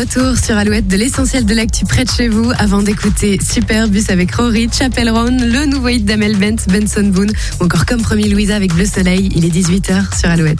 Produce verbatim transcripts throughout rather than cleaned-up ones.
retour sur Alouette de l'essentiel de l'actu près de chez vous. Avant d'écouter Superbus avec Rory, Chapel Roan, le nouveau hit d'Amel Bent, Benson Boone, ou encore Comme promis Louisa avec Bleu Soleil. Il est dix-huit heures sur Alouette.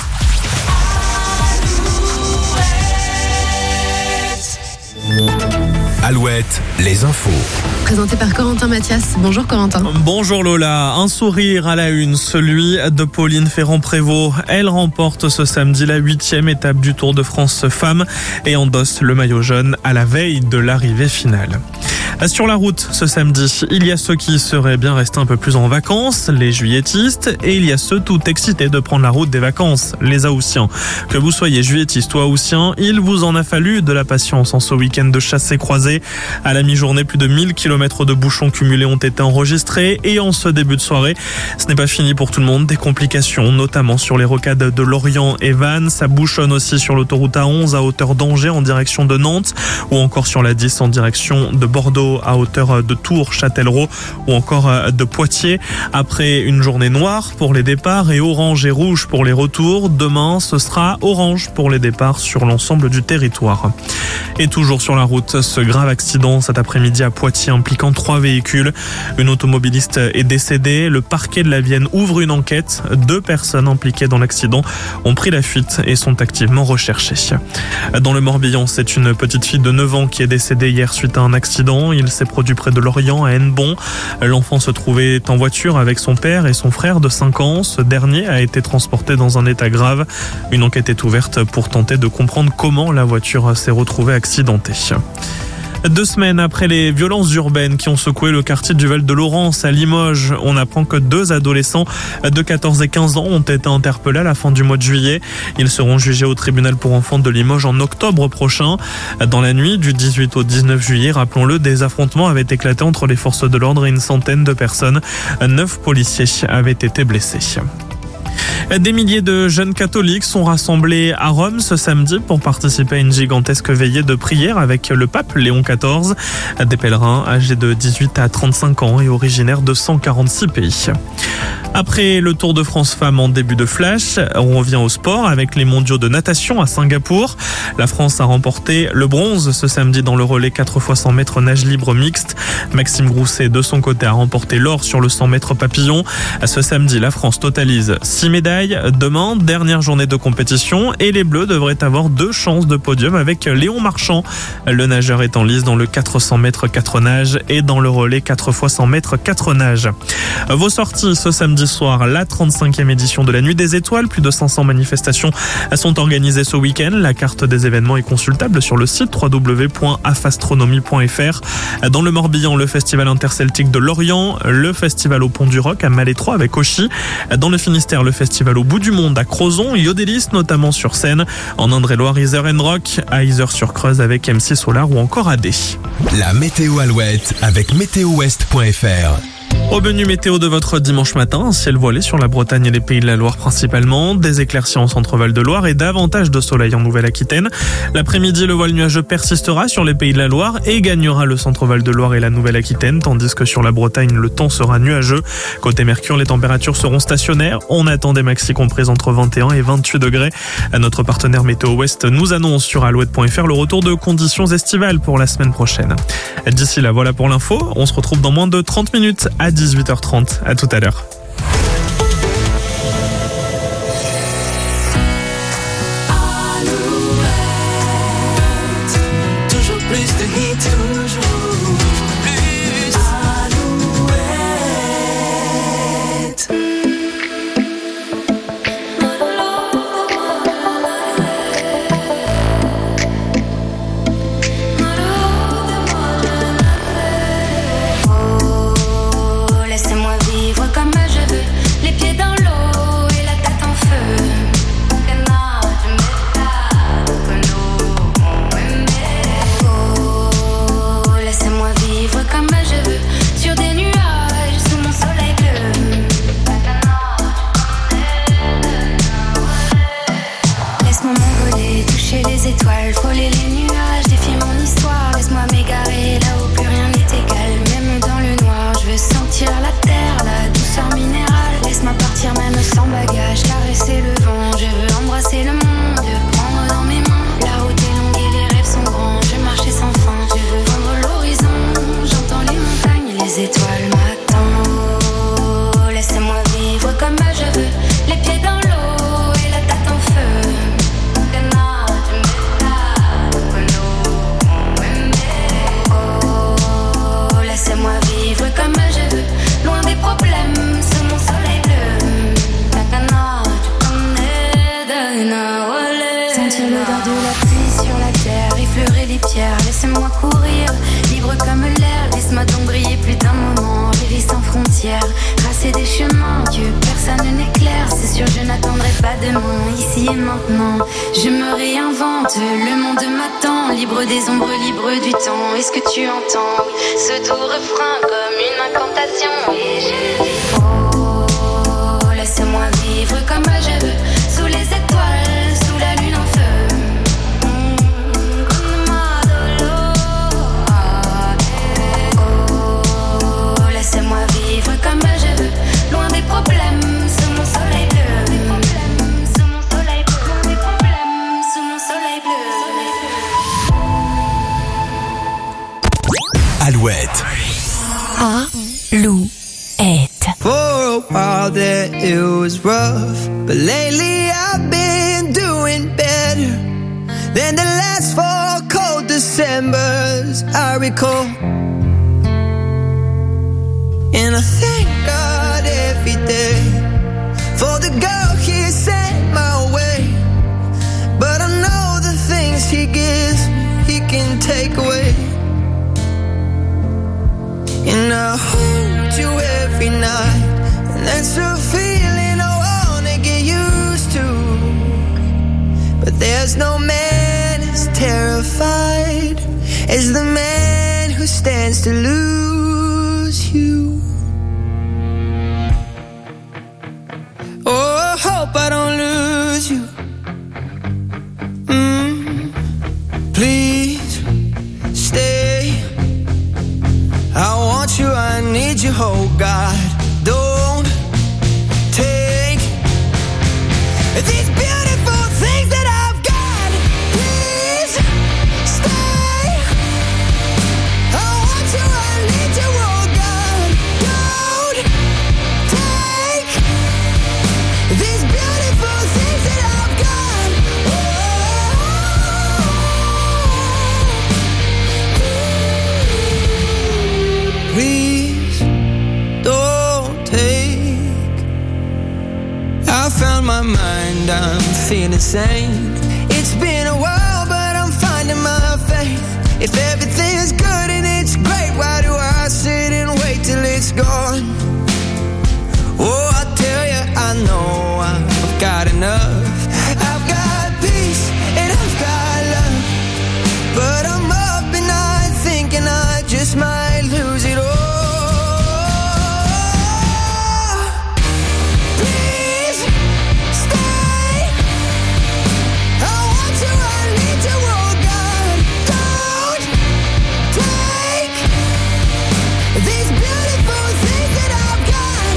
Alouette, les infos. Présenté par Corentin Mathias. Bonjour Corentin. Bonjour Lola. Un sourire à la une, celui de Pauline Ferrand-Prévot. Elle remporte ce samedi la huitième étape du Tour de France Femmes et endosse le maillot jaune à la veille de l'arrivée finale. Sur la route, ce samedi, il y a ceux qui seraient bien restés un peu plus en vacances, les juilletistes, et il y a ceux tout excités de prendre la route des vacances, les Haussiens. Que vous soyez juillettiste ou Haussien, il vous en a fallu de la patience en ce week-end de chassés croisés. À la mi-journée, plus de mille kilomètres de bouchons cumulés ont été enregistrés, et en ce début de soirée, ce n'est pas fini pour tout le monde. Des complications, notamment sur les rocades de Lorient et Vannes. Ça bouchonne aussi sur l'autoroute A onze à hauteur d'Angers en direction de Nantes, ou encore sur la dix en direction de Bordeaux à hauteur de Tours, Châtellerault ou encore de Poitiers. Après une journée noire pour les départs et orange et rouge pour les retours, demain ce sera orange pour les départs sur l'ensemble du territoire. Et toujours sur la route, ce grave accident cet après-midi à Poitiers impliquant trois véhicules. Une automobiliste est décédée. Le parquet de la Vienne ouvre une enquête. Deux personnes impliquées dans l'accident ont pris la fuite et sont activement recherchées. Dans le Morbihan, c'est une petite fille de neuf ans qui est décédée hier suite à un accident. Il s'est produit près de Lorient, à Hennebon. L'enfant se trouvait en voiture avec son père et son frère de cinq ans. Ce dernier a été transporté dans un état grave. Une enquête est ouverte pour tenter de comprendre comment la voiture s'est retrouvée accidentée. Deux semaines après les violences urbaines qui ont secoué le quartier du Val-de-Laurence à Limoges, on apprend que deux adolescents de quatorze et quinze ans ont été interpellés à la fin du mois de juillet. Ils seront jugés au tribunal pour enfants de Limoges en octobre prochain. Dans la nuit du dix-huit au dix-neuf juillet, rappelons-le, des affrontements avaient éclaté entre les forces de l'ordre et une centaine de personnes. Neuf policiers avaient été blessés. Des milliers de jeunes catholiques sont rassemblés à Rome ce samedi pour participer à une gigantesque veillée de prière avec le pape Léon quatorze. Des pèlerins âgés de dix-huit à trente-cinq ans et originaires de cent quarante-six pays. Après le Tour de France Femmes en début de flash, on revient au sport avec les mondiaux de natation à Singapour. La France a remporté le bronze ce samedi dans le relais quatre fois cent mètres nage libre mixte. Maxime Grousset de son côté a remporté l'or sur le cent mètres papillon. Ce samedi, la France totalise six médailles. Demain, dernière journée de compétition et les Bleus devraient avoir deux chances de podium avec Léon Marchand. Le nageur est en lice dans le quatre cents mètres quatre nages et dans le relais quatre fois cent mètres quatre nages. Vos sorties ce samedi soir, la trente-cinquième édition de la Nuit des Étoiles. Plus de cinq cents manifestations sont organisées ce week-end. La carte des événements est consultable sur le site w w w point afastronomie point f r. Dans le Morbihan, le festival interceltique de Lorient, le festival au Pont du Roc à Malétroit avec Auchy. Dans le Finistère, le festival au Bout du Monde à Crozon, Yodelis notamment sur scène. En Indre-et-Loire, Iser and Rock, à Isère-sur-Creuse avec M C Solar ou encore A D. La météo Alouette avec météo ouest point f r. Au menu météo de votre dimanche matin, un ciel voilé sur la Bretagne et les Pays de la Loire principalement, des éclaircies en centre-Val de Loire et davantage de soleil en Nouvelle-Aquitaine. L'après-midi, le voile nuageux persistera sur les Pays de la Loire et gagnera le centre-Val de Loire et la Nouvelle-Aquitaine, tandis que sur la Bretagne, le temps sera nuageux. Côté Mercure, les températures seront stationnaires. On attend des maxi comprises entre vingt et un et vingt-huit degrés. Notre partenaire Météo Ouest nous annonce sur alouette point f r le retour de conditions estivales pour la semaine prochaine. D'ici là, voilà pour l'info. On se retrouve dans moins de trente minutes à dix-huit heures trente. À tout à l'heure. Toujours plus de hits, toujours plus. Alouette. Comme je veux, les pieds dans l'eau et la tête en feu. Que non, je me tape, que nous, on me met. Oh, comme l'air. Laisse-moi donc briller plus d'un moment. Rêver sans frontières, tracer des chemins que personne n'éclaire. C'est sûr, je n'attendrai pas demain, ici et maintenant. Je me réinvente, le monde m'attend. Libre des ombres, libre du temps. Est-ce que tu entends ce doux refrain comme une incantation? Et je dis oh, laisse-moi vivre comme je veux, sous les étoiles, sous la lune en feu. Laisse-moi vivre comme je veux, loin des problèmes, sous mon soleil bleu. Des problèmes, sous mon soleil bleu. Des problèmes, sous mon soleil bleu. Alouette. Alouette. For a while there it was rough, but lately I've been doing better than the last four cold Decembers I recall. And I thank God every day for the girl He sent my way. But I know the things He gives me, He can take away. And I hold you every night, and that's a feeling I wanna get used to. But there's no man as terrified as the man who stands to lose you. Oh, I hope I don't lose you. Mm, please stay. I want you, I need you, oh God. Don't take these beautiful things that I've got. Please stay. I want you, I need you, oh God. Don't take these beautiful things that I've got. Oh, please don't take. I found my mind, I'm feeling sane. It's been a while, but I'm finding my faith. If everything's good and it's great, why do I sit and wait till it's gone? Oh, I tell you, I know I've got enough. I've got peace and I've got love, but I'm up and I thinking I just might lose it all. Please stay. I want you, I need you, oh God. Don't take these beautiful things that I've got.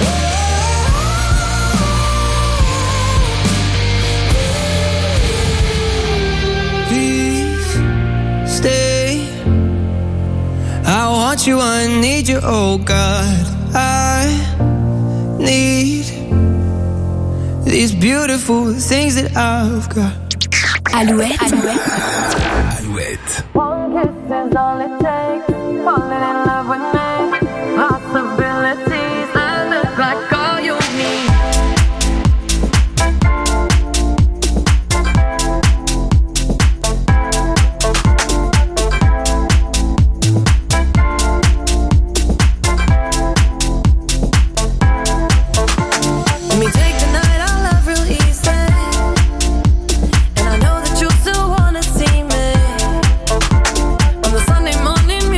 Please stay. I want you, I need you, oh God. I need these beautiful things that I've got. Alouette. Alouette. One kiss is all it takes. Falling in love with me. Possibilities that look like all you need. Let me take the night, I love real easy. And I know that you still wanna see me. On the Sunday morning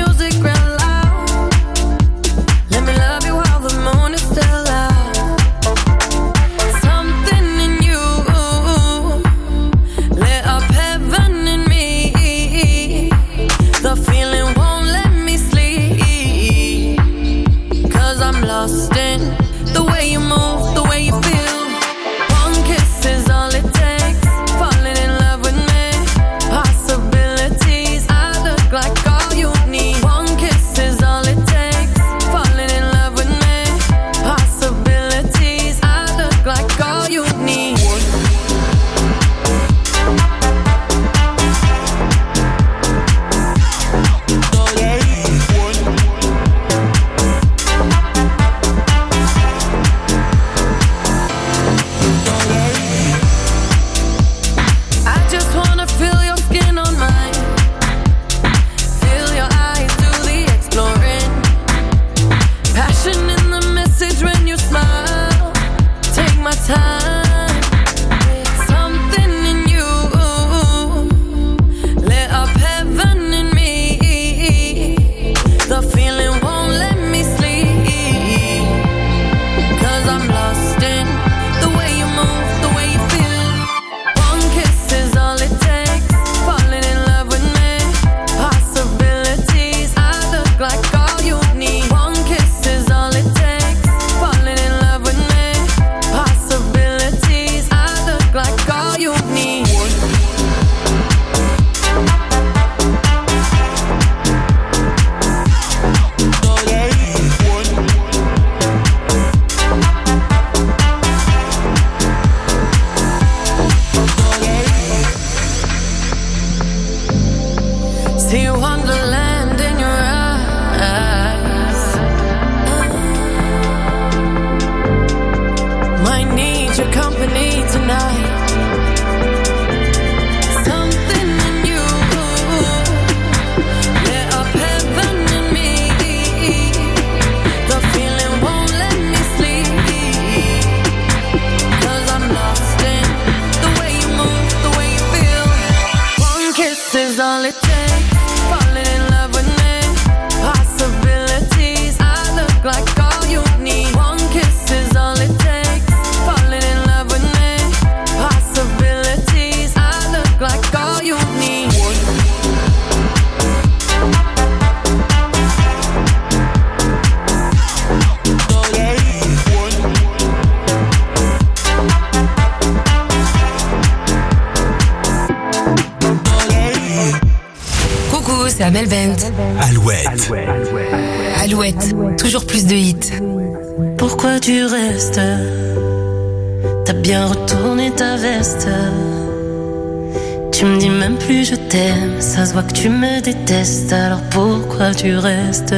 d'Amel Bent. Alouette. Alouette, toujours plus de hits. Pourquoi tu restes? T'as bien retourné ta veste. Tu me dis même plus je t'aime. Ça se voit que tu me détestes. Alors pourquoi tu restes?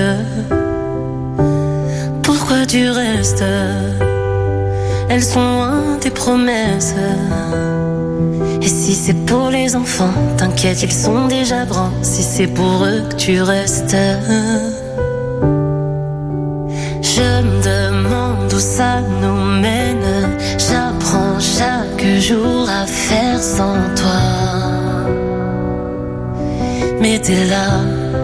Pourquoi tu restes? Elles sont loin tes promesses. Et si c'est pour les enfants, t'inquiète, ils sont déjà grands. Si c'est pour eux que tu restes, je me demande où ça nous mène. J'apprends chaque jour à faire sans toi. Mais t'es là.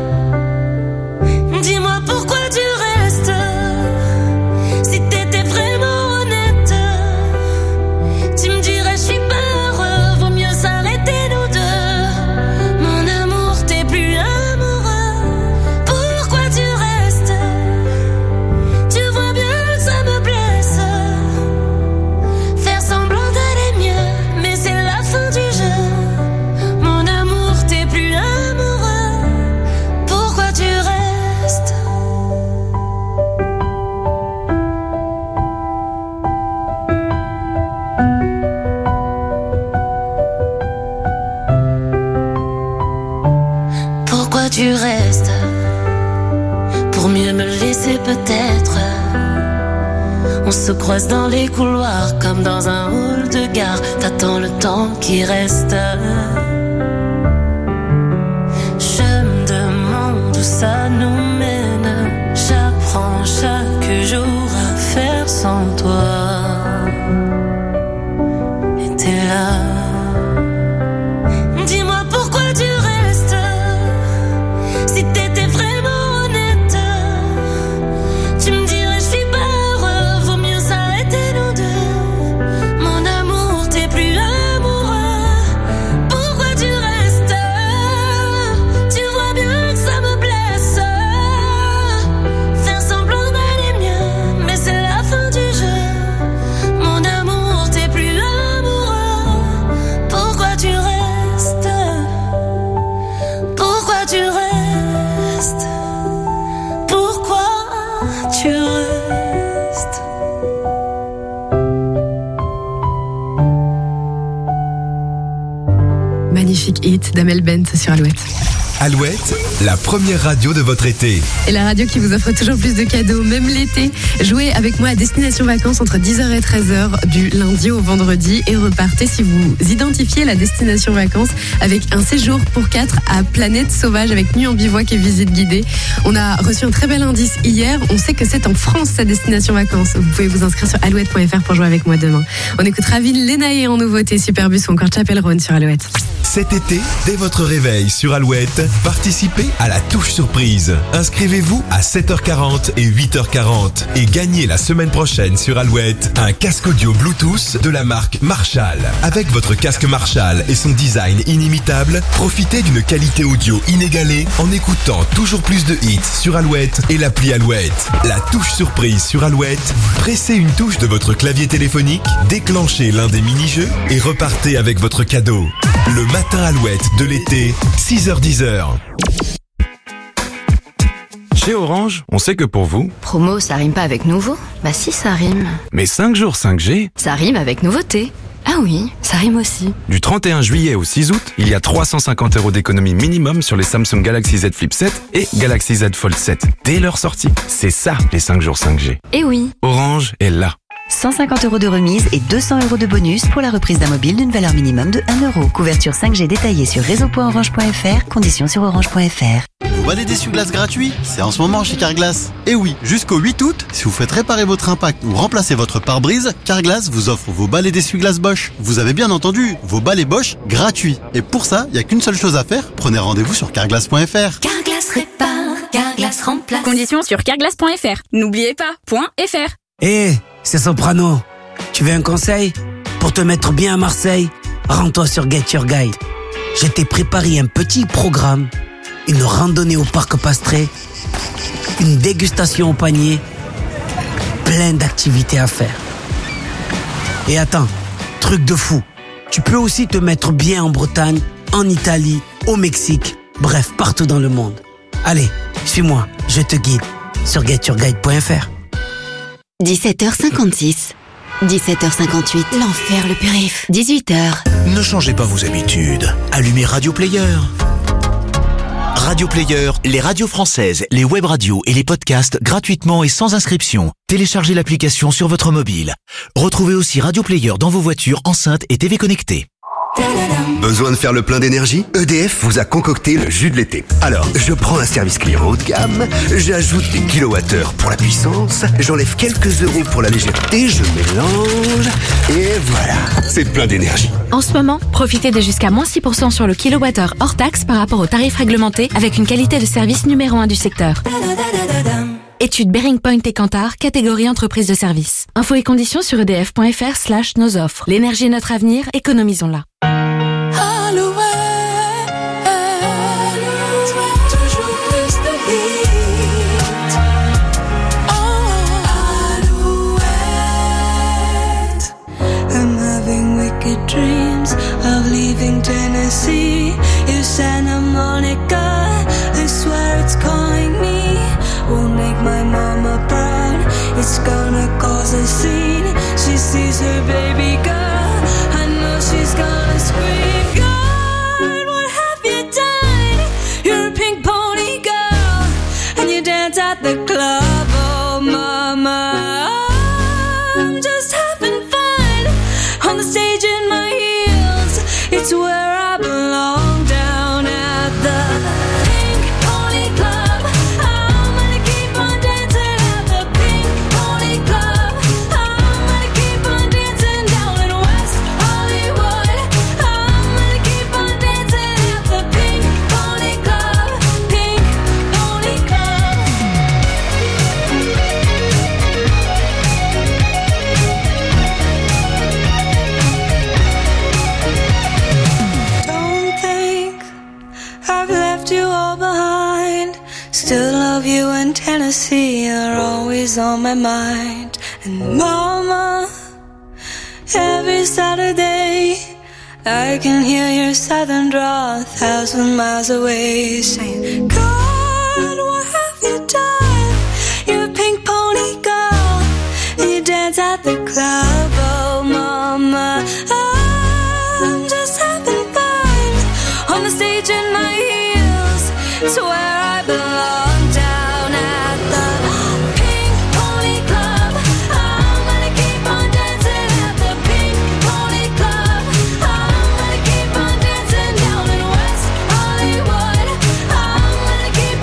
Dis-moi pourquoi tu restes. Si t'étais vraiment honnête, tu me dirais je suis pas heureux. Vaut mieux s'arrêter nous deux. Mon amour, t'es plus amoureux. Pourquoi tu restes? Tu vois bien que ça me blesse. Faire semblant d'aller mieux, mais c'est la fin du jeu. Mon amour, t'es plus amoureux. Pourquoi tu restes? Pourquoi tu restes? Pour mieux me laisser peut-être. On se croise dans les couloirs comme dans un hall de gare. T'attends le temps qui reste. Je me demande où ça nous mène. J'apprends chaque jour à faire sans toi. Et t'es là. Dis-moi pourquoi tu restes. Si t'étais vraiment honnête, tu me dirais je suis pas heureux. Vaut mieux s'arrêter nous deux. Mon amour, t'es plus amoureux. Pourquoi tu restes? Tu vois bien que ça me blesse. Faire semblant d'aller mieux, mais c'est la fin du jeu. Mon amour, t'es plus amoureux. Pourquoi tu restes? Pourquoi tu restes? Pourquoi tu restes? Magnifique hit d'Amel Bent sur Alouette. Alouette, la première radio de votre été. Et la radio qui vous offre toujours plus de cadeaux, même l'été. Jouez avec moi à Destination Vacances entre dix heures et treize heures du lundi au vendredi et repartez si vous identifiez la Destination Vacances avec un séjour pour quatre à Planète Sauvage avec nuit en bivouac et visite guidée. On a reçu un très bel indice hier. On sait que c'est en France sa Destination Vacances. Vous pouvez vous inscrire sur alouette point f r pour jouer avec moi demain. On écoute Ravin, Lenae en nouveauté, Superbus ou encore Chapel Roan sur Alouette. Cet été, dès votre réveil sur Alouette, participez à la touche surprise. Inscrivez-vous à sept heures quarante et huit heures quarante et gagnez la semaine prochaine sur Alouette un casque audio Bluetooth de la marque Marshall. Avec votre casque Marshall et son design inimitable, profitez d'une qualité audio inégalée en écoutant toujours plus de hits sur Alouette et l'appli Alouette. La touche surprise sur Alouette, pressez une touche de votre clavier téléphonique, déclenchez l'un des mini-jeux et repartez avec votre cadeau. Le matin Alouette de l'été, six heures dix heures. Chez Orange, on sait que pour vous... Promo, ça rime pas avec nouveau? Bah si, ça rime. Mais cinq jours cinq G... Ça rime avec nouveauté. Ah oui, ça rime aussi. Du trente et un juillet au six août, il y a trois cent cinquante euros d'économie minimum sur les Samsung Galaxy Z Flip sept et Galaxy Z Fold sept. Dès leur sortie. C'est ça, les cinq jours cinq G. Eh oui. Orange est là. cent cinquante euros de remise et deux cents euros de bonus pour la reprise d'un mobile d'une valeur minimum de un euro. Couverture cinq G détaillée sur réseau point orange point f r, conditions sur orange point f r. Vous balai d'essuie-glace gratuit, c'est en ce moment chez Carglass. Et oui, jusqu'au huit août, si vous faites réparer votre impact ou remplacer votre pare-brise, Carglass vous offre vos balais d'essuie-glace Bosch. Vous avez bien entendu, vos balais Bosch gratuits. Et pour ça, il n'y a qu'une seule chose à faire, prenez rendez-vous sur carglass point f r. Carglass répare, Carglass remplace. Conditions sur carglass point f r. N'oubliez pas, .fr. Hé, hey, c'est Soprano. Tu veux un conseil? Pour te mettre bien à Marseille, rends-toi sur Get Your Guide. Je t'ai préparé un petit programme, une randonnée au parc Pastré, une dégustation au panier, plein d'activités à faire. Et attends, truc de fou, tu peux aussi te mettre bien en Bretagne, en Italie, au Mexique, bref, partout dans le monde. Allez, suis-moi, je te guide sur get your guide point f r. dix-sept heures cinquante-six. dix-sept heures cinquante-huit. L'enfer, le périph'. dix-huit heures. Ne changez pas vos habitudes. Allumez Radio Player. Radio Player, les radios françaises, les web radios et les podcasts gratuitement et sans inscription. Téléchargez l'application sur votre mobile. Retrouvez aussi Radio Player dans vos voitures, enceintes et T V connectées. Besoin de faire le plein d'énergie? E D F vous a concocté le jus de l'été. Alors, je prends un service client haut de gamme, j'ajoute des kilowattheures pour la puissance, j'enlève quelques euros pour la légèreté, je mélange, et voilà, c'est plein d'énergie. En ce moment, profitez de jusqu'à moins six pour cent sur le kilowattheure hors taxe par rapport au tarif réglementé avec une qualité de service numéro un du secteur. Étude Bearing Point et Kantar, catégorie entreprise de service. Infos et conditions sur edf point f r slash nos offres. L'énergie est notre avenir, économisons-la. Dreams of leaving Tennessee. You Santa Monica, I swear it's calling me. Won't make my mama proud, it's gonna cause a scene. She sees her baby girl, I know she's gonna scream. God, what have you done? You're a pink pony girl, and you dance at the club. Oh mama, I'm just having fun on the stage in my heels. It's where I belong, down at the Pink Pony Club. I'm gonna keep on dancing at the Pink Pony Club. I'm gonna keep on dancing down in West Hollywood. I'm gonna keep on dancing at the Pink Pony Club. Pink Pony Club. Don't think I've left you all behind. Still love you, and Tennessee are always on my mind. And mama, every Saturday I can hear your southern drawl a thousand miles away, saying, God, what have you done? You're a pink pony girl, and you dance at the club. Oh mama, I'm just having fun on the stage in my heels. It's where I belong, down at the Pink Pony Club. I'm gonna keep on dancing at the Pink Pony Club. I'm gonna keep on dancing down in West Hollywood. I'm gonna keep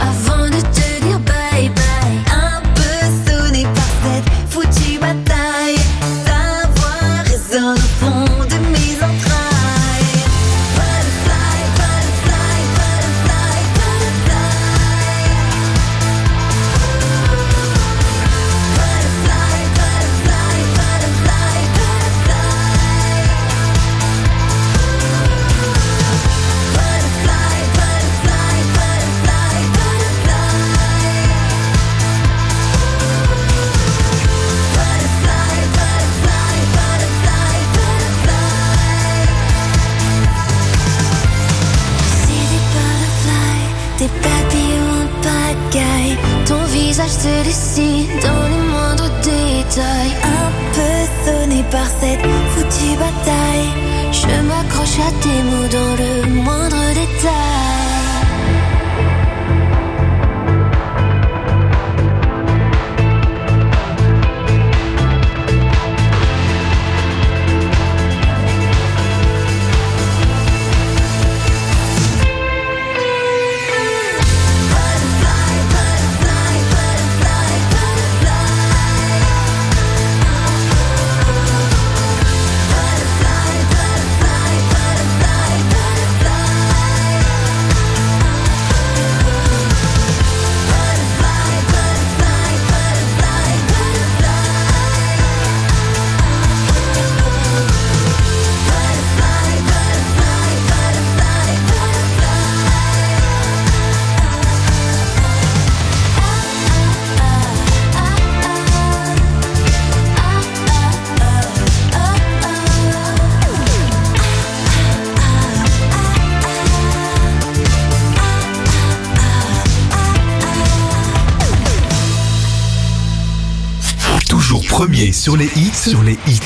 avant de te dire bye bye. Un peu sonné par cette foutue bataille. Ta voix résonne au fond de mes entrailles. Butterfly, butterfly, butterfly, butterfly. Butterfly, butterfly, butterfly, butterfly. Butterfly, butterfly, butterfly, butterfly. Butterfly, butterfly, butterfly, butterfly. C'est des butterflies, des papillons en pagaille. Ton visage se dessine dans les moindres détails. Un peu sonné par cette foutue bataille. Je m'accroche à tes mots dans le moindre détail. Toujours premier sur les hits, sur les hits.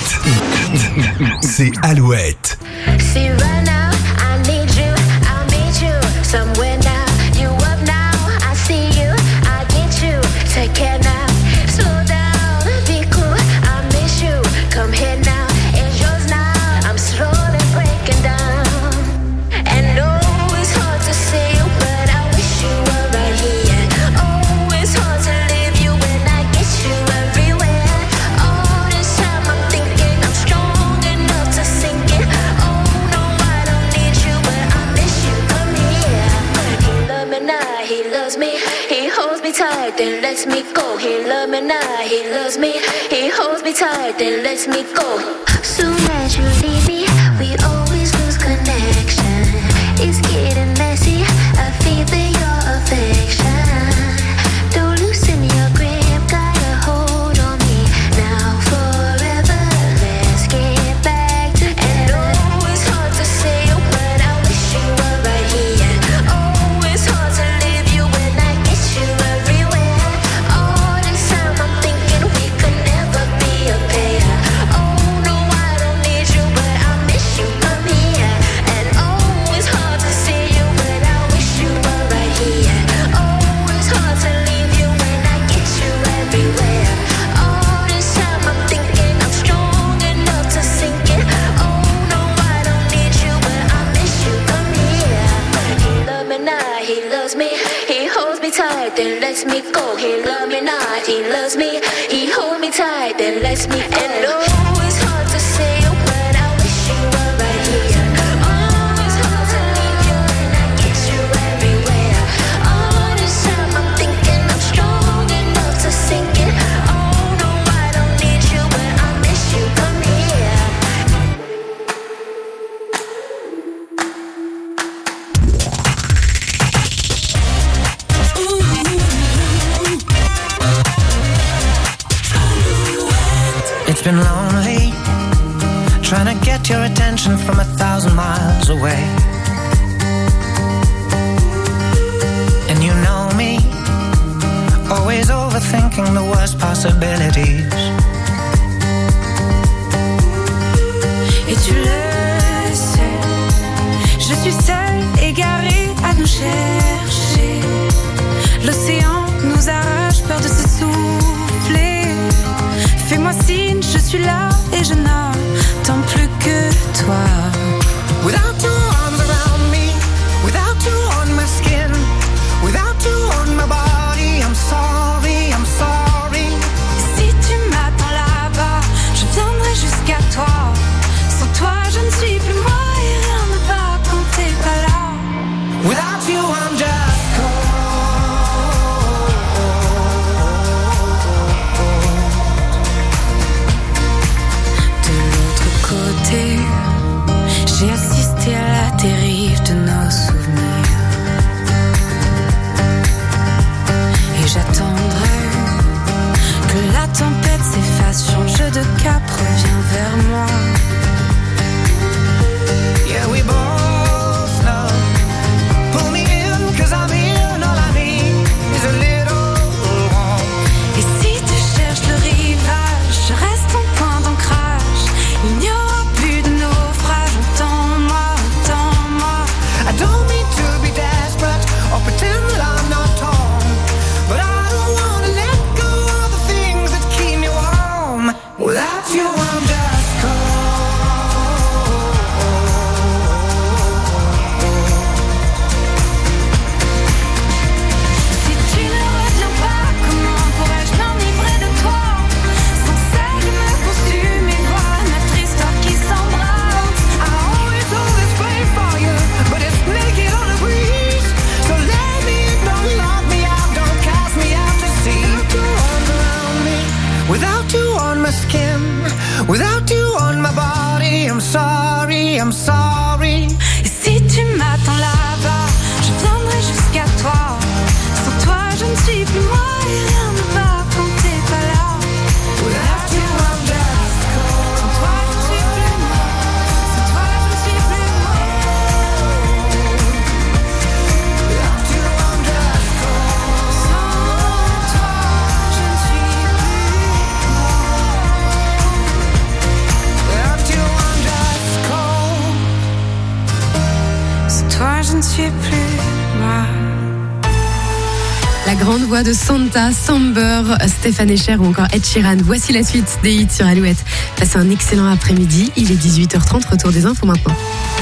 C'est Alouette. See right now, I need you, I'll meet you somewhere now. You up now, I see you, I get you. Take care now, slow down, be cool, I miss you. Come here now, it's yours now. I'm slowly breaking down. And no, it's hard to see you, but I wish you were right here. Oh, it's hard to leave you when I get you everywhere. All this time I'm thinking I'm strong enough to sink it. Oh no, I don't need you, but I miss you. Come here. He loves me now, he loves me. He holds me tight, then lets me go. He loves me now, he loves me. He holds me tight, then lets me go. Soon as you leave me, we always lose connection. It's getting messy, I feel that your affection. Don't loosen your grip, got a hold on me now forever. Let's get back together. And oh, it's hard to say you, but I wish you were right here. Oh, it's hard to leave you when I get you everywhere. All this time I'm thinking we could never be a pair. Oh no, I don't need you, but I miss you. Come here. And oh, it's hard to see you, but I wish you were right here. Oh, it's hard to leave you when I get you everywhere. All this time I'm thinking I'm strong enough to sink it. Oh no, I don't need you, but I miss you. Come here. He loves me now, he loves me. He holds me tight, then lets me go. He loves me now, he loves me. He holds me tight, then lets me go. And oh, it's hard to say you, but I wish you were right here. Oh, it's hard to leave you when I get you everywhere. All this time I'm thinking I'm strong enough to sink it. Oh no, I don't need you, but I miss you. Come here. It's been lonely, trying to get your attention from a thousand miles away. And you know me, always overthinking the worst possibilities. Et tu le sais, je suis seule, égarée à nous chercher. L'océan nous arrache, peur de s'essouffler. Fais-moi signe, je suis là et je n'attends plus que toi. Without your arms around me, without you on my skin, without you on skin. Without you on my body, I'm sorry, I'm sorry. Et si tu m'attends là-bas, je viendrai jusqu'à toi. Sans toi, je ne suis plus moi et rien ne va quand t'es pas là. Without you, I'm just cold. Sans toi, je ne suis plus moi. Sans toi, je ne suis plus moi. Without you, I'm just cold. Sans toi, je ne suis plus moi. Without you, I'm just cold. Sans toi, je ne suis plus moi. La grande voix de Santa, Samber, Stéphane Echer ou encore Ed Sheeran. Voici la suite des hits sur Alouette. Passez un excellent après-midi. Il est dix-huit heures trente. Retour des infos maintenant.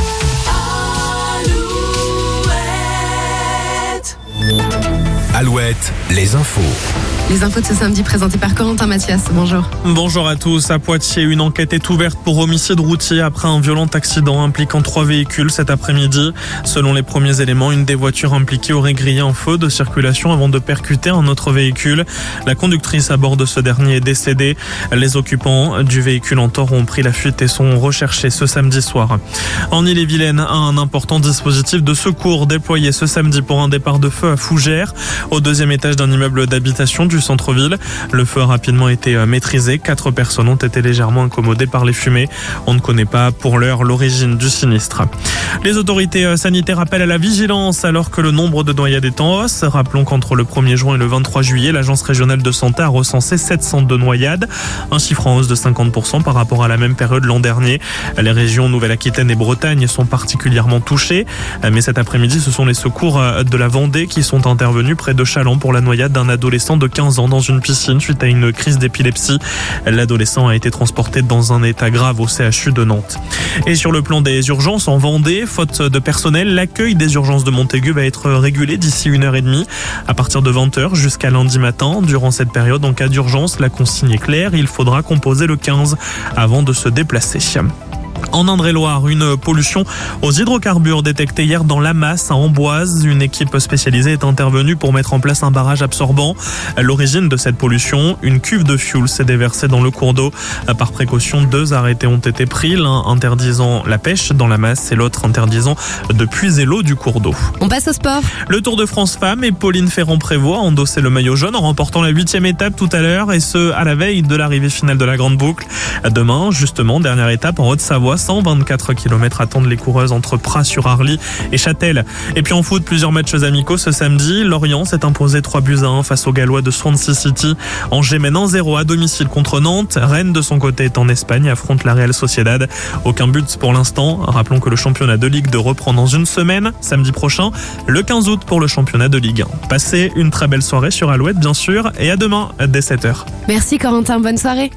Alouette, les infos. Les infos de ce samedi présentées par Corentin Mathias. Bonjour. Bonjour à tous. À Poitiers, une enquête est ouverte pour homicide routier après un violent accident impliquant trois véhicules cet après-midi. Selon les premiers éléments, une des voitures impliquées aurait grillé un feu de circulation avant de percuter un autre véhicule. La conductrice à bord de ce dernier est décédée. Les occupants du véhicule en tort ont pris la fuite et sont recherchés ce samedi soir. En Ille-et-Vilaine, un important dispositif de secours déployé ce samedi pour un départ de feu à Fougères, au deuxième étage d'un immeuble d'habitation du centre-ville. Le feu a rapidement été maîtrisé. Quatre personnes ont été légèrement incommodées par les fumées. On ne connaît pas pour l'heure l'origine du sinistre. Les autorités sanitaires appellent à la vigilance alors que le nombre de noyades est en hausse. Rappelons qu'entre le premier juin et le vingt-trois juillet, l'Agence régionale de santé a recensé sept cent deux noyades, un chiffre en hausse de cinquante pour cent par rapport à la même période l'an dernier. Les régions Nouvelle-Aquitaine et Bretagne sont particulièrement touchées. Mais cet après-midi, ce sont les secours de la Vendée qui sont intervenus près de Châlons pour la noyade d'un adolescent de quinze ans dans une piscine suite à une crise d'épilepsie. L'adolescent a été transporté dans un état grave au C H U de Nantes. Et sur le plan des urgences en Vendée, faute de personnel, l'accueil des urgences de Montaigu va être régulé d'ici une heure et demie à partir de vingt heures jusqu'à lundi matin. Durant cette période, en cas d'urgence, la consigne est claire, il faudra composer le quinze avant de se déplacer. En Indre-et-Loire, une pollution aux hydrocarbures détectée hier dans l'Amasse à Amboise. Une équipe spécialisée est intervenue pour mettre en place un barrage absorbant. À l'origine de cette pollution, une cuve de fioul s'est déversée dans le cours d'eau. Par précaution, deux arrêtés ont été pris, l'un interdisant la pêche dans l'Amasse et l'autre interdisant de puiser l'eau du cours d'eau. On passe au sport. Le Tour de France Femmes et Pauline Ferrand-Prévot a endossé le maillot jaune en remportant la huitième étape tout à l'heure et ce, à la veille de l'arrivée finale de la Grande Boucle. Demain, justement, dernière étape en Haute-Savoie. cent vingt-quatre kilomètres attendent les coureuses entre Pras-sur-Arly et Châtel. Et puis en foot, plusieurs matchs amicaux ce samedi. Lorient s'est imposé trois buts à un face aux Gallois de Swansea City. Angers mène un zéro à domicile contre Nantes. Rennes, de son côté, est en Espagne, affronte la Real Sociedad. Aucun but pour l'instant. Rappelons que le championnat de Ligue deux reprend dans une semaine, samedi prochain, le quinze août pour le championnat de Ligue un. Passez une très belle soirée sur Alouette, bien sûr, et à demain dès sept heures. Merci Corentin, bonne soirée.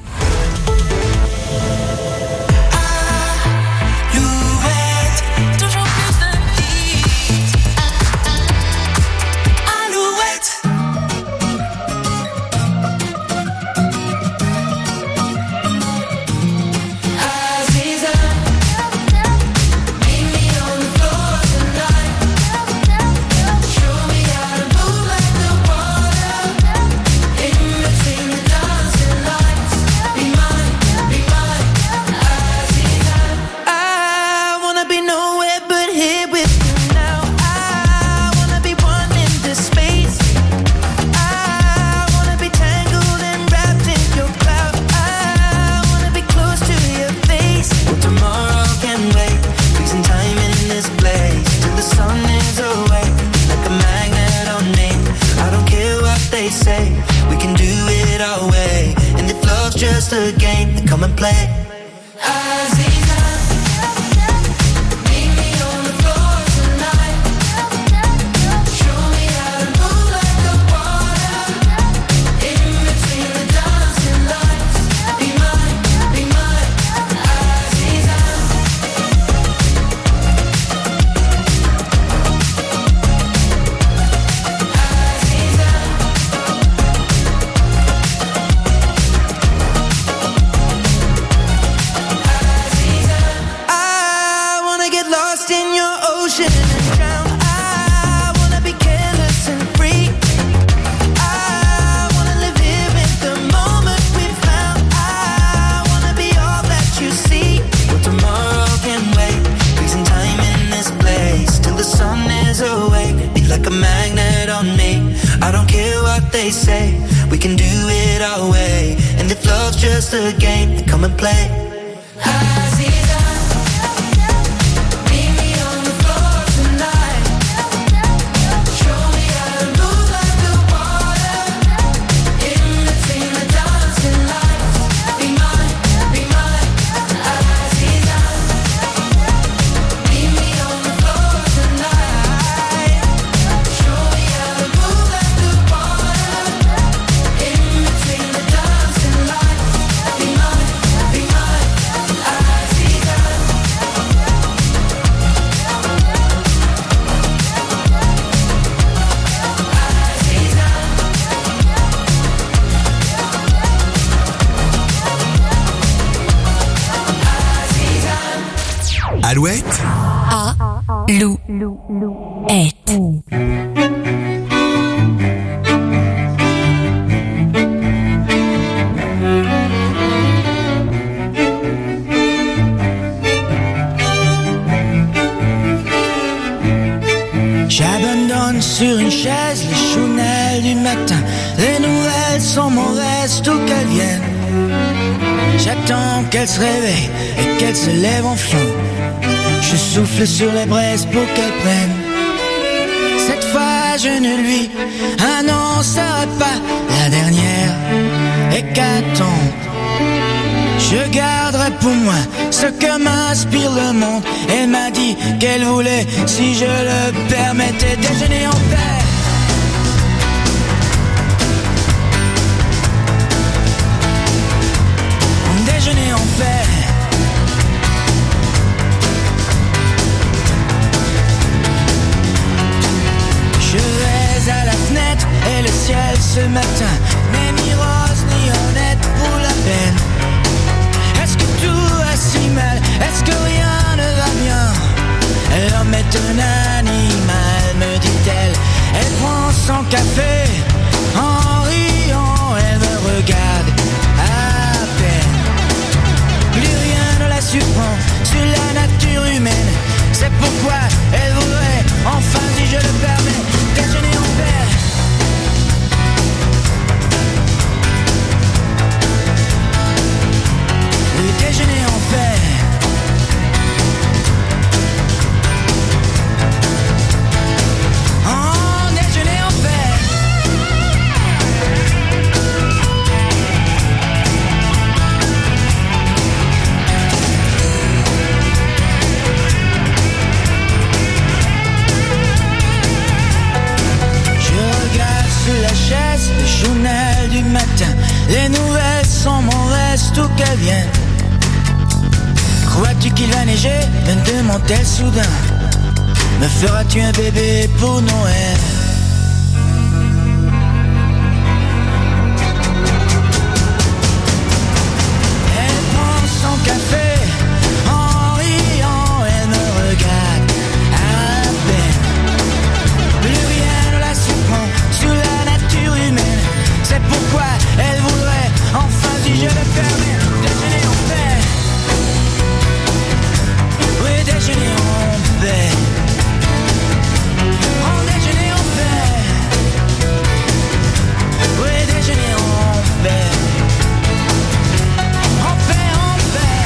Just a game, then come and play. what they say. We can do it our way. And if love's just a game, then come and play. Alouette. A. Lou. Et. J'abandonne sur une chaise les chounelles du matin. Les nouvelles sont mauvaises, tout qu'elles viennent. J'attends qu'elle se réveille et qu'elle se lève enfin. Je souffle sur les braises pour qu'elle prenne. Cette fois je ne lui annoncerai pas la dernière hécatombe. Je garderai pour moi ce que m'inspire le monde. Elle m'a dit qu'elle voulait, si je le permettais, déjeuner en paix. Déjeuner en paix. Je vais à la fenêtre et le ciel ce matin n'est ni rose ni honnête pour la peine. Est-ce que tout va si mal? Est-ce que rien ne va bien? L'homme est un animal, me dit-elle. Elle prend son café en riant, elle me regarde à peine. Plus rien ne la surprend sur la nature humaine. C'est pourquoi elle voudrait, enfin si je le permets, déjeuner en paix. Le déjeuner en paix. En déjeuner en paix. La chaise, le journal du matin. Les nouvelles sont mauvaises, tout qu'elles viennent. Crois-tu qu'il va neiger? Me demande-t-elle soudain. Me feras-tu un bébé pour Noël? Elle prend son café en riant, elle me regarde à peine. Plus rien ne la surprend sur la nature humaine. C'est pourquoi elle voudrait, enfin si je le permets, déjeuner en paix. Oui, déjeuner en paix. En déjeuner en paix. Oui, déjeuner en paix. En paix, en paix.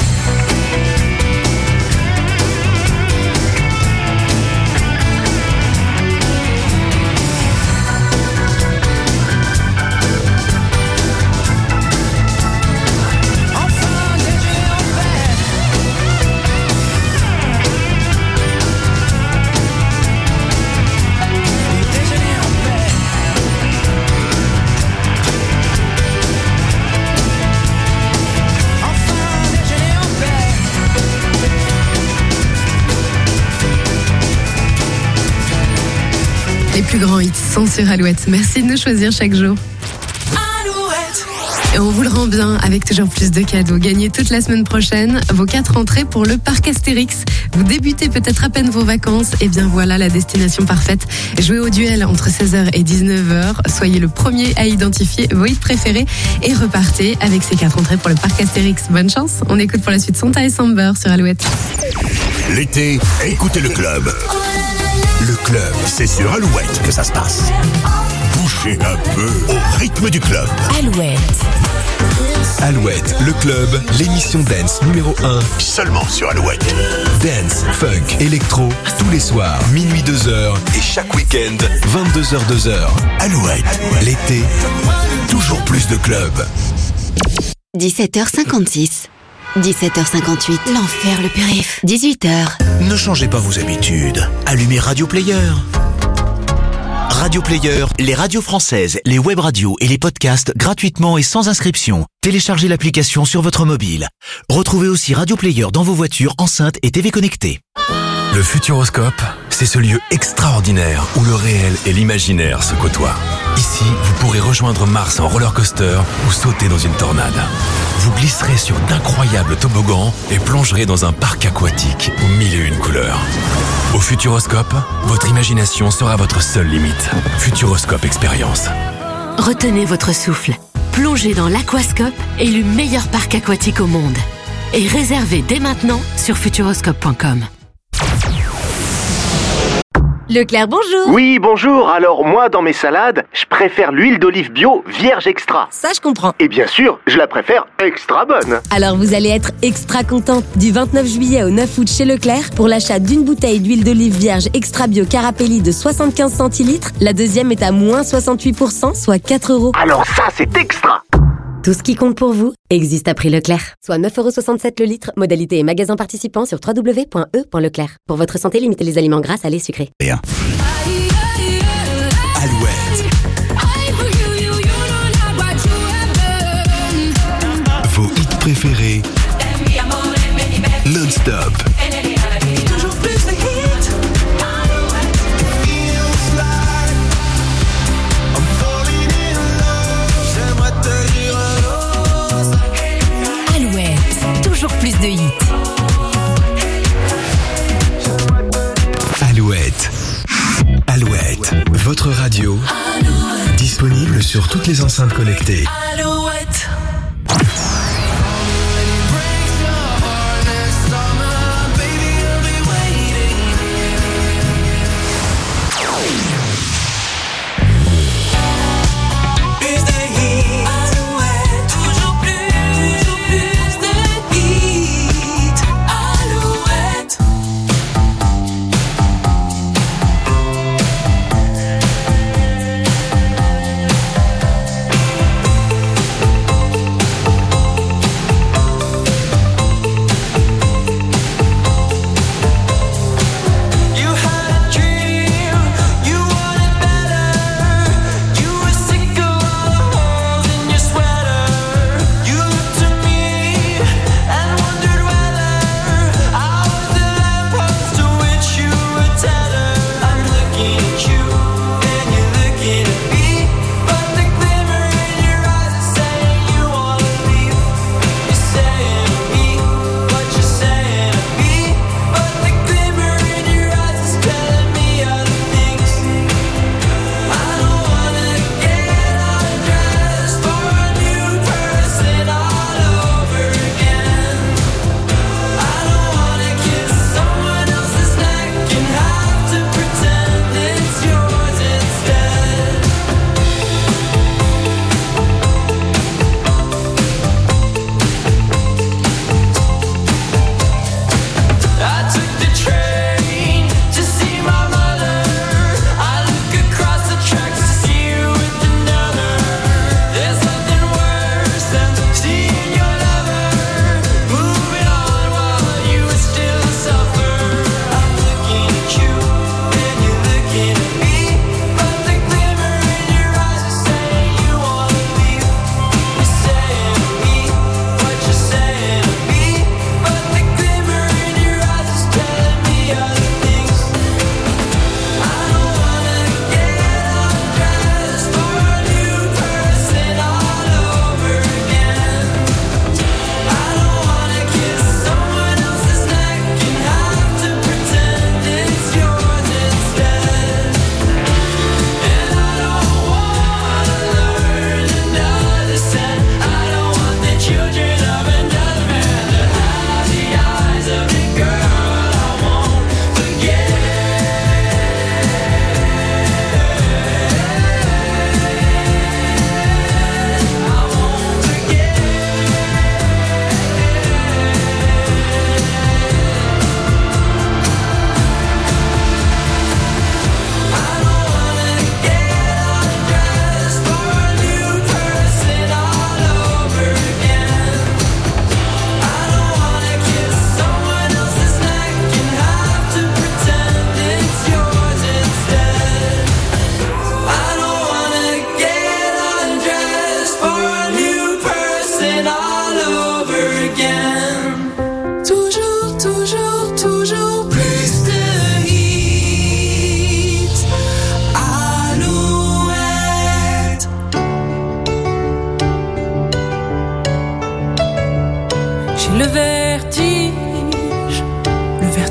Les plus grands hits sont sur Alouette. Merci de nous choisir chaque jour. Alouette. Et on vous le rend bien avec toujours plus de cadeaux. Gagnez toute la semaine prochaine vos quatre entrées pour le parc Astérix. Vous débutez peut-être à peine vos vacances. Et bien voilà la destination parfaite. Jouez au duel entre seize heures et dix-neuf heures. Soyez le premier à identifier vos hits préférés et repartez avec ces quatre entrées pour le parc Astérix. Bonne chance. On écoute pour la suite Sonta et Samber sur Alouette. L'été, écoutez le club. Le club, c'est sur Alouette que ça se passe. bougez un peu au rythme du club. Alouette. Alouette, le club, l'émission dance numéro un. Seulement sur Alouette. Dance, funk, électro, tous les soirs, minuit deux heures et chaque week-end, vingt-deux heures deux heures. Alouette. L'été, toujours plus de clubs. dix-sept heures cinquante-six. dix-sept heures cinquante-huit. L'enfer le périph'. dix-huit heures. Ne changez pas vos habitudes. Allumez Radio Player. Radio Player, les radios françaises, les web radios et les podcasts gratuitement et sans inscription. Téléchargez l'application sur votre mobile. Retrouvez aussi Radio Player dans vos voitures, enceintes et T V connectées. Le Futuroscope, c'est ce lieu extraordinaire où le réel et l'imaginaire se côtoient. Ici, vous pourrez rejoindre Mars en roller coaster ou sauter dans une tornade. Vous glisserez sur d'incroyables toboggans et plongerez dans un parc aquatique aux mille et une couleurs. Au Futuroscope, votre imagination sera votre seule limite. Futuroscope Expérience. Retenez votre souffle. Plongez dans l'Aquascope, élu meilleur parc aquatique au monde. Et réservez dès maintenant sur futuroscope point com. Leclerc, bonjour. Oui, bonjour. Alors moi, dans mes salades, je préfère l'huile d'olive bio vierge extra. Ça, je comprends. Et bien sûr, je la préfère extra bonne. Alors vous allez être extra contente. Du vingt-neuf juillet au neuf août chez Leclerc, pour l'achat d'une bouteille d'huile d'olive vierge extra bio Carapelli de soixante-quinze centilitres, la deuxième est à moins soixante-huit pour cent, soit quatre euros. Alors ça, c'est extra. Tout ce qui compte pour vous existe à prix Leclerc. Soit neuf euros soixante-sept le litre. Modalité et magasin participant sur w w w point e point leclerc. Pour votre santé, limitez les aliments gras, salés, sucrés. Rien. Alouette. Vos hits préférés. Non-stop. Toujours plus de hits. Alouette, toujours plus de hits. Alouette. Alouette, votre radio. Alouette. Disponible sur toutes les enceintes connectées. Alouette.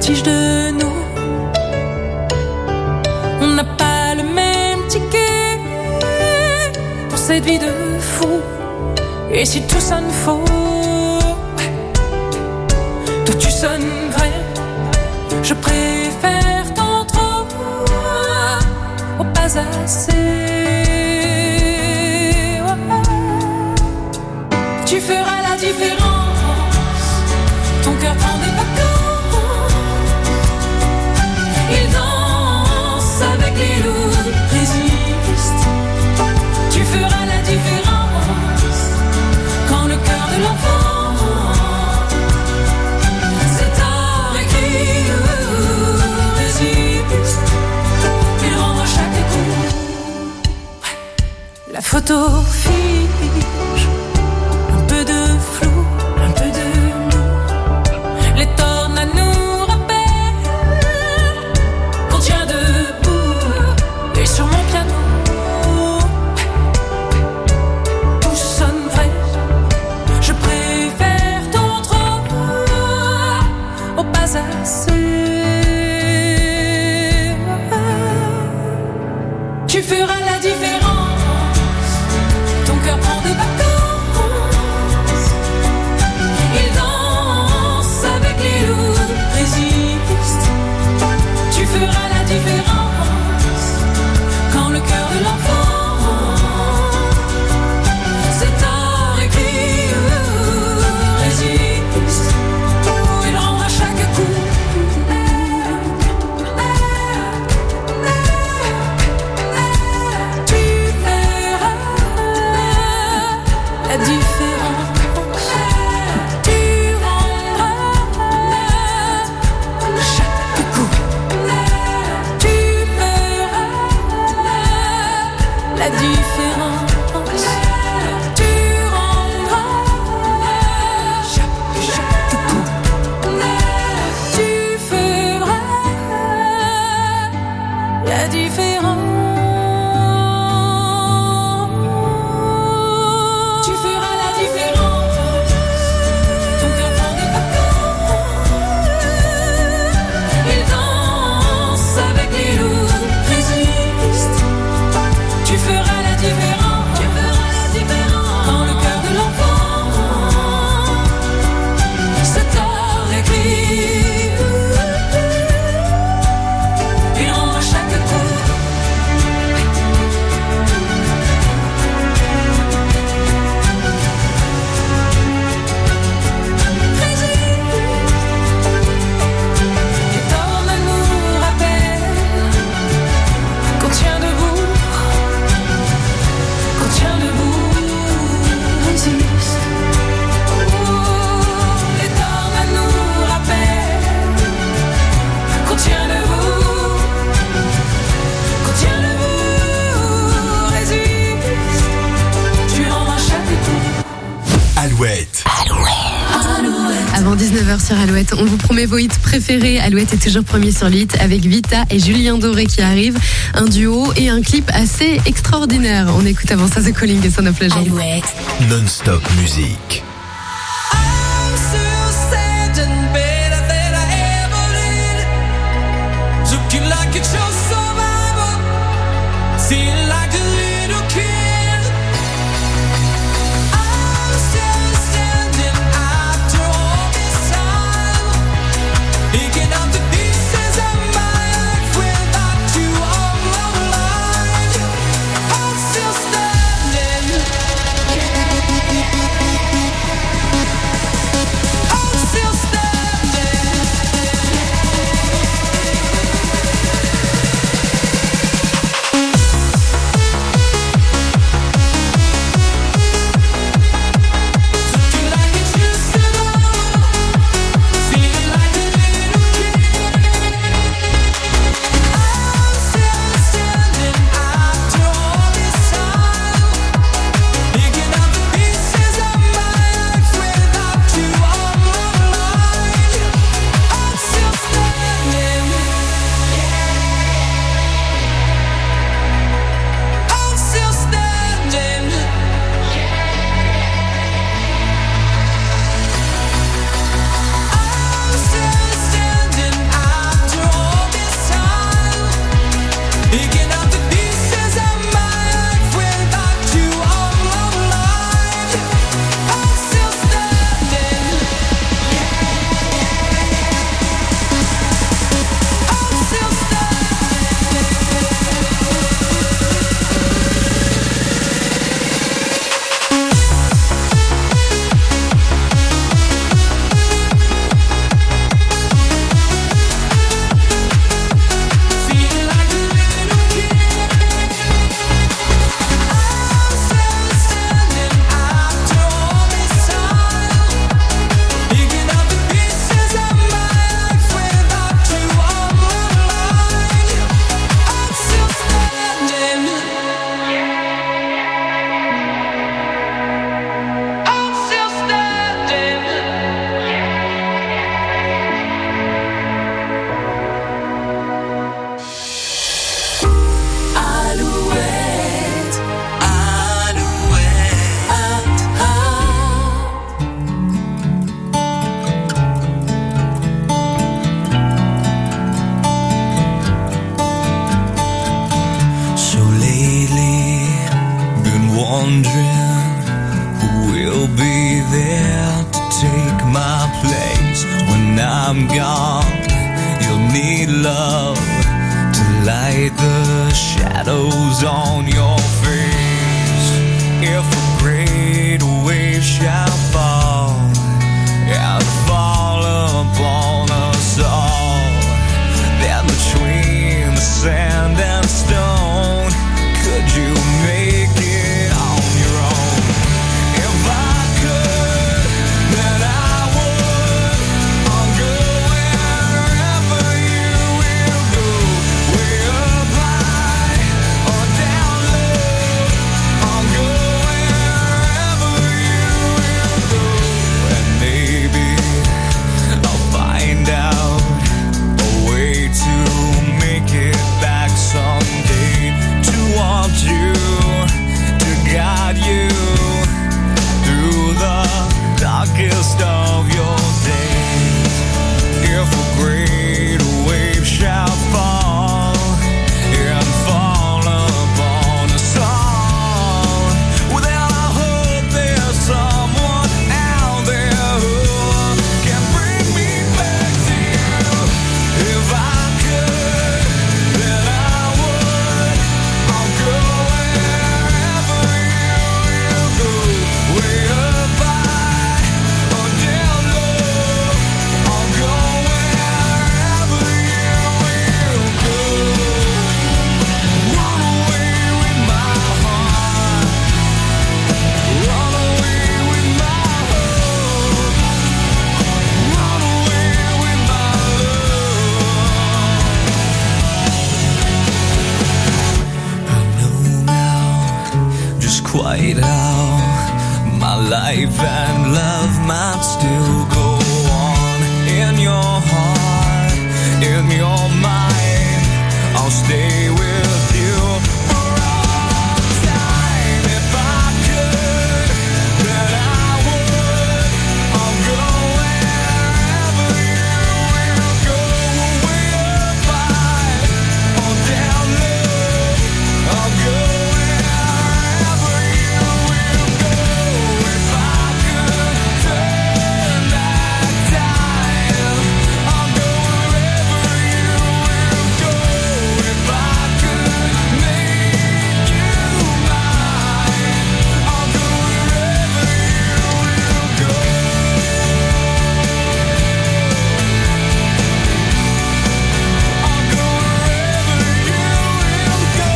vertige de nous. On n'a pas le même ticket pour cette vie de fou. Et si tout sonne faux, toi tu sonnes vrai. Je préfère tant trop au pas assez. Tu feras la différence. Ton cœur prend des vacances. Il danse avec les loups, résiste. Tu feras la différence. Quand le cœur de l'enfant c'est tard écrit, résiste. Il rendra chaque coup. La photo fige. Un peu de flou, un peu de nous. Les tornades nous rappellent qu'on tient debout. Et sur mon piano tout sonne vrai. Je préfère tant trop au pas assez. Tu feras la différence. Ton cœur prend des vacances. Tu feras la différence. Quand le cœur de l'enfant c'est tard écrit, résiste. Il rendra chaque coup. Tu feras la différence. Tu rendras chaque coup. La différence, tu rendras chaque, chaque coup. Tu feras la différence. Tu feras la différence. Ton cœur prend des vacances. Il danse avec les loups, résiste. Tu feras la différence, tu feras la différence. Quand le cœur de l'enfant c'est tard écrit, il rendra chaque coup. Résiste. Les tornades nous rappellent qu'on tient debout. Qu'on tient debout, résiste. Oh, les tornades nous rappellent qu'on tient debout. Qu'on tient debout, résiste. Tu rendras chaque coup. Alouette. Avant dix-neuf heures sur Alouette, on vous promet vos hits préférés. Alouette est toujours premier sur le hit avec Vita et Julien Doré qui arrive. Un duo et un clip assez extraordinaire. On écoute avant ça The Calling et Son of Legend. Alouette. Non-stop musique. I'm still standing better than I ever did. Looking like it's your survival. Feeling like a little kid. I'm still standing after all this time. Picking up the pieces of my life without you on my mind. I'm still standing. wondering who will be there to take my place when I'm gone. You'll need love to light the shadows on your face. If a great wave shall fall and fall upon us all, then between the sand and stone, could you make it on your own? If I could, then I would. I'll go wherever you will go, way up high or down low. I'll go wherever you will go, and maybe I'll find out a way to make it back someday, to want you, to guide you through the darkest of your days. If a great wave shall fall and fall upon us all, well then I hope there's someone out there who can bring me back to you. If I could, then I would. I'll go wherever you will go, way up high or down low. I'll go wherever you will go. Run away with my heart, run away with my hope, run away with my love. I know now just quite how my life and love might still go on. In your heart, in your mind, I'll stay with you for all time. If I could, then I would. I'll go wherever you will go, way up high or down low. I'll go wherever you will go. If I could turn back time, I'll go wherever you will go. If I could make you mine, I'll go wherever you will go. I'll go wherever you will go.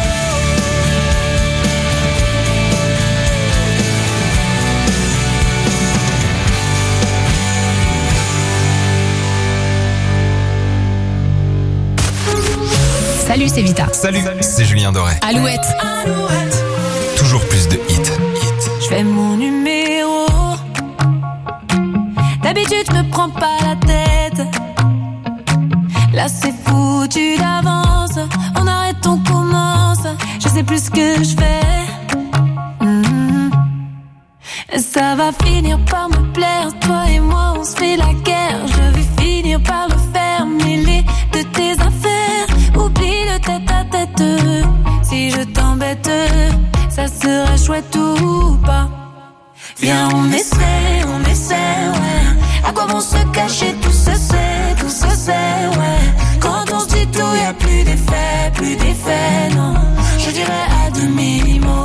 Salut, c'est Vita. Salut, c'est Julien Doré. Alouette. Toujours plus de hits. Je fais mon numéro. D'habitude, je me prends pas la tête. Là, c'est foutu d'avance. On arrête, on commence. Je sais plus ce que je fais. Mhm. Ça va finir par me plaire. Toi et moi, on se fait la guerre. Je vais finir par le faire. Mêler de tes affaires. Oublie le tête à tête. Si je t'embête, ça sera chouette ou pas. Viens, on essaie, on essaie, ouais. À quoi vont se cacher, tout se sait, tout se sait, ouais. Quand on se dit tout, y a plus d'effet, plus d'effet, non. Je dirais à demi-mot.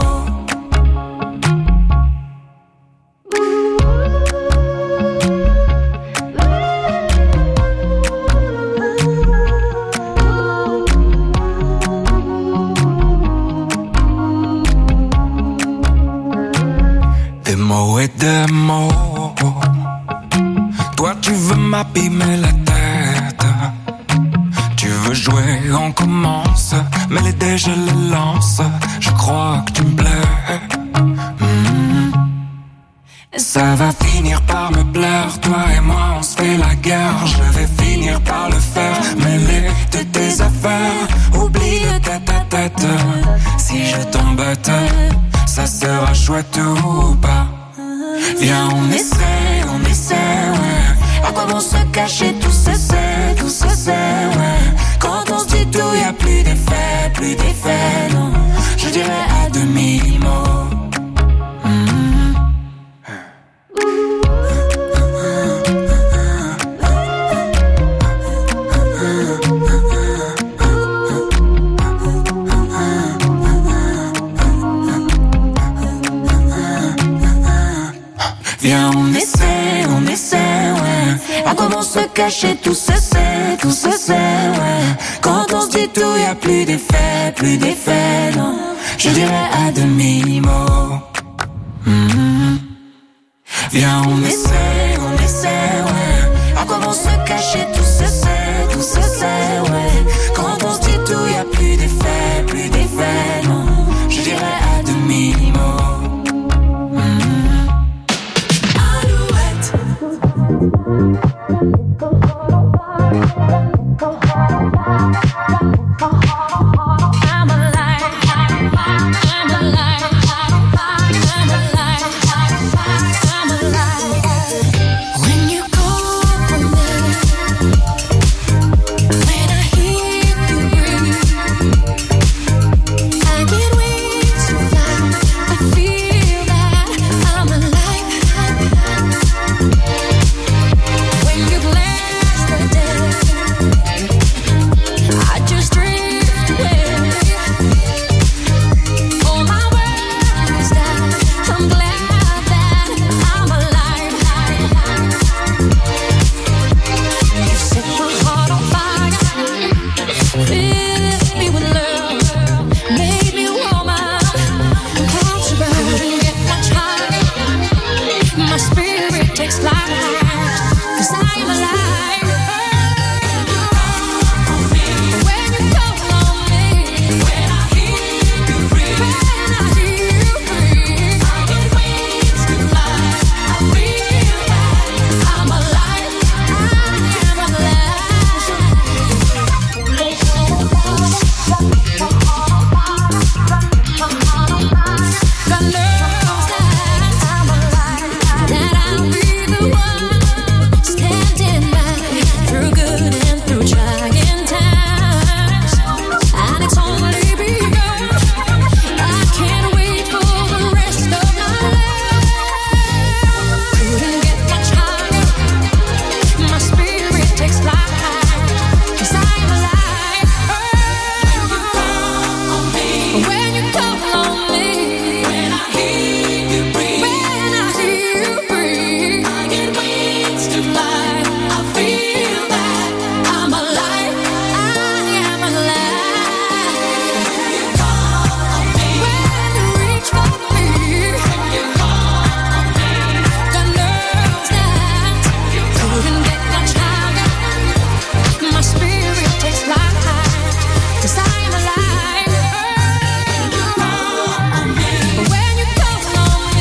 Des mots et des mots. Toi tu veux m'abîmer la tête. Tu veux jouer, on commence. Mais les dés je les lance. Je crois que tu me plais. Mhm. Ça va finir par me plaire. Toi et moi on se fait la guerre. Je vais finir par le faire. Mêler de tes affaires. Oublie le tête à tête. Si je t'embête, ça sera chouette ou pas. Viens, on essaie, on essaie, ouais. À quoi vont se cacher, tout se sait, tout se sait, ouais. Quand on se dit tout, y a plus d'effet, plus d'effet, non. Je dirais à demi-mot. Viens, on essaie, on essaie, ouais. À comment se cacher, tout se sait, tout se sait, ouais. Quand on se dit tout, y a plus d'effet, plus d'effet, non. Je dirais à demi-mot. Mm-hmm. Viens, on essaie.